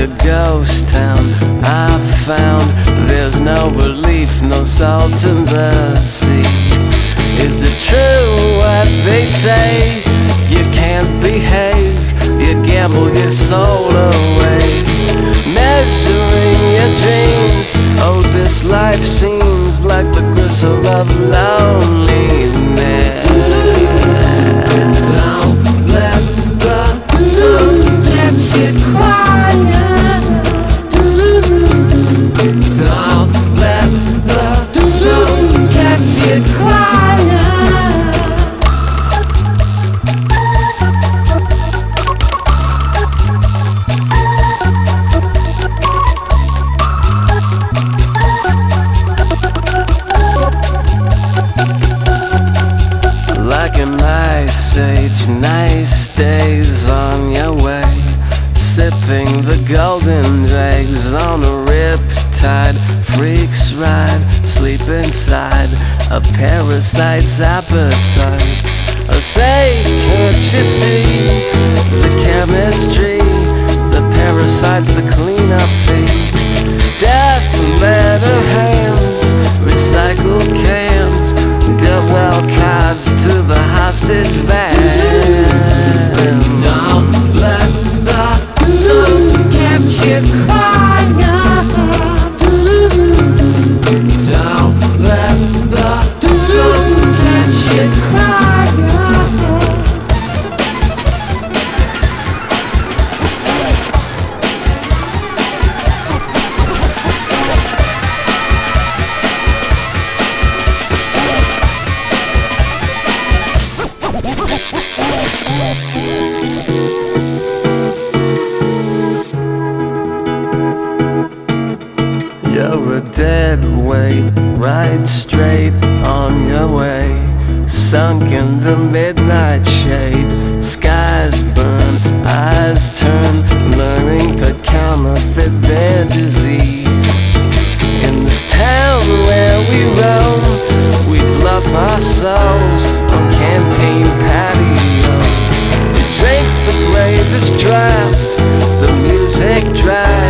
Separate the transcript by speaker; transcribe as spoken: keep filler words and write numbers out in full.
Speaker 1: a ghost town. I found there's no relief, no salt in the sea. Is it true what they say? You can't behave, you gamble your soul away, measuring your dreams. Oh, this life seems like the gristle of loneliness. Don't let the sun get you crying. Don't let the sun get you crying. Like an ice age, nice days on your way, sipping the golden dregs on a riptide. Freaks ride, sleep inside a parasite's appetite. Oh, say, can't you see the chemistry? The parasite's the cleanup fee. Death, leather hands, recycled cans, goodwill cards to the hostage van. Don't let the sun catch you crying. Don't let the sun catch you crying. You're a dead weight, right straight on your way, sunk in the midnight shade. Skies burn, eyes turn, learning to counterfeit their disease. In this town where we roam, we bluff our souls on canteen patios. We drink the bravest draft, the music drives.